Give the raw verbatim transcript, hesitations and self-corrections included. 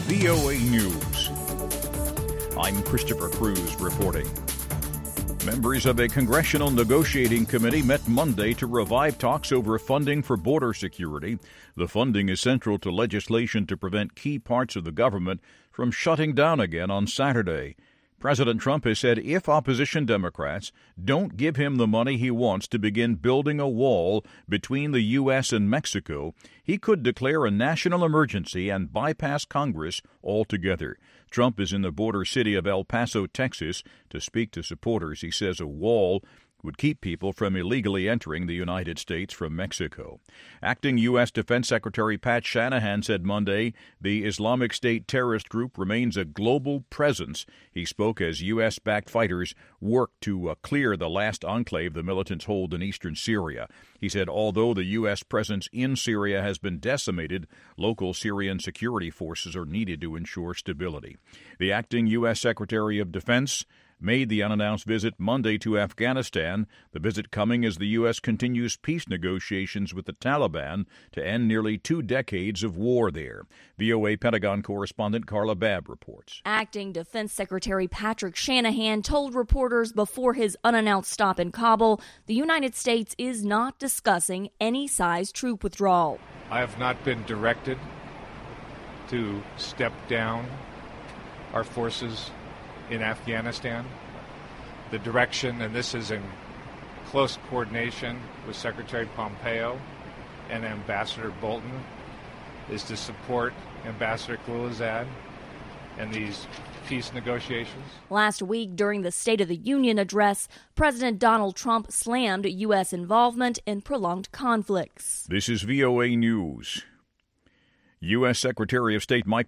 V O A News. I'm Christopher Cruz reporting. Members of a congressional negotiating committee met Monday to revive talks over funding for border security. The funding is central to legislation to prevent key parts of the government from shutting down again on Saturday. President Trump has said if opposition Democrats don't give him the money he wants to begin building a wall between the U S and Mexico, he could declare a national emergency and bypass Congress altogether. Trump is in the border city of El Paso, Texas, to speak to supporters. He says a wall would keep people from illegally entering the United States from Mexico. Acting U S. Defense Secretary Pat Shanahan said Monday the Islamic State terrorist group remains a global presence. He spoke as U S-backed fighters work to uh, clear the last enclave the militants hold in eastern Syria. He said although the U S presence in Syria has been decimated, local Syrian security forces are needed to ensure stability. The acting U S. Secretary of Defense made the unannounced visit Monday to Afghanistan, the visit coming as the U S continues peace negotiations with the Taliban to end nearly two decades of war there. V O A Pentagon correspondent Carla Babb reports. Acting Defense Secretary Patrick Shanahan told reporters before his unannounced stop in Kabul the United States is not discussing any size troop withdrawal. I have not been directed to step down our forces in Afghanistan. The direction, and this is in close coordination with Secretary Pompeo and Ambassador Bolton, is to support Ambassador Khalilzad and these peace negotiations. Last week, during the State of the Union address, President Donald Trump slammed U S involvement in prolonged conflicts. This is V O A News. U S. Secretary of State Mike